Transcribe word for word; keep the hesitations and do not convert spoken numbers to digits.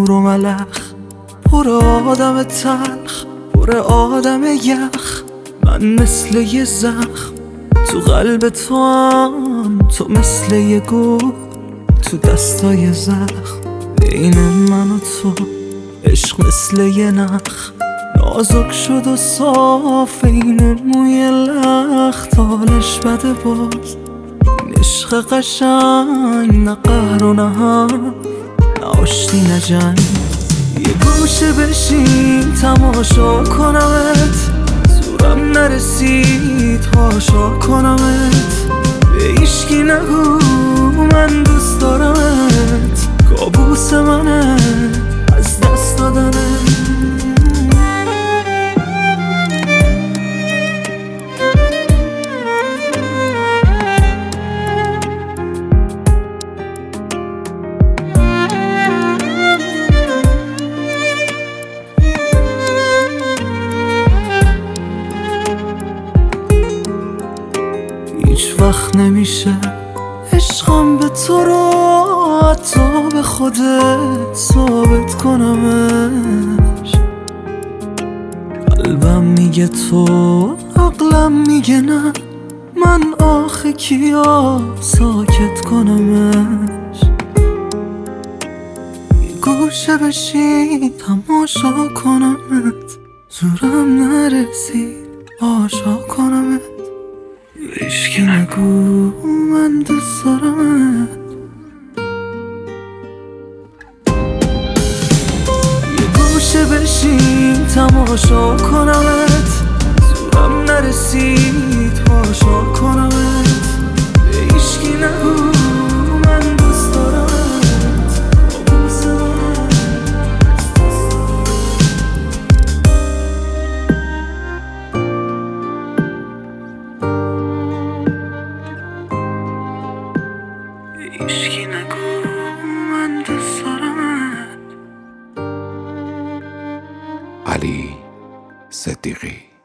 نور و ملخ، پر آدم تلخ، پر آدم یخ. من مثل یه زخم تو قلب تو هم، تو مثل یه گل تو دستای زخم. بین من و تو عشق مثل یه نخ، نازک شد و صاف این موی لخ. حالش بده باز این عشق قشنگ، نه قهر و نه هم، نه آشتی نه جنگ. یه گوشه بشین تماشا کنمت، زورم نرسید هاشا کنمت. به هیچکی نگو من دوست دارمت، کابوس منه از دست دادنت. هیچ وقت نمیشه عشقم به تو رو حتی به خودت ثابت کنمش. قلبم میگه تو، عقلم میگه نه، من آخه کیا ساکت کنمش. یه گوشه بشین تماشا کنمت، زورم نرسید آشا کنمت. هیچکی نگو من دوست دارمت. یه گوشه بشین تماشا کنمت، زورم نرسید هاشا کنمت. به هیچکی نگو من دوست دارمت، کابوس منه. هیچکی نگو من دوست دارمت. علی صدیقی.